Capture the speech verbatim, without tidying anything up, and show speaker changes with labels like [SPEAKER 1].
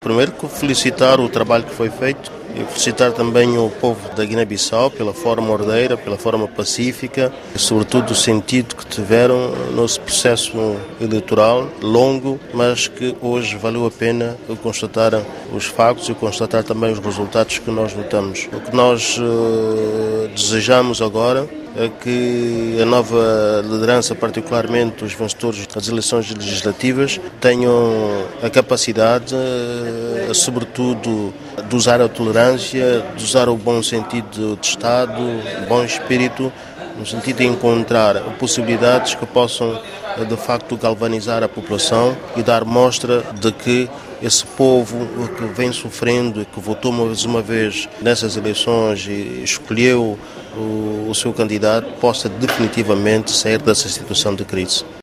[SPEAKER 1] primeiro felicitar o trabalho que foi feito e felicitar também o povo da Guiné-Bissau pela forma ordeira, pela forma pacífica e sobretudo o sentido que tiveram nesse processo eleitoral longo, mas que hoje valeu a pena constatar os factos e constatar também os resultados que nós notamos. O que nós uh, desejamos agora é que a nova liderança, particularmente os vencedores das eleições legislativas, tenham a capacidade, sobretudo, de usar a tolerância, de usar o bom sentido de Estado, o bom espírito, no sentido de encontrar possibilidades que possam, de facto, galvanizar a população e dar mostra de que esse povo que vem sofrendo e que votou mais uma vez nessas eleições e escolheu o, o seu candidato possa definitivamente sair dessa situação de crise.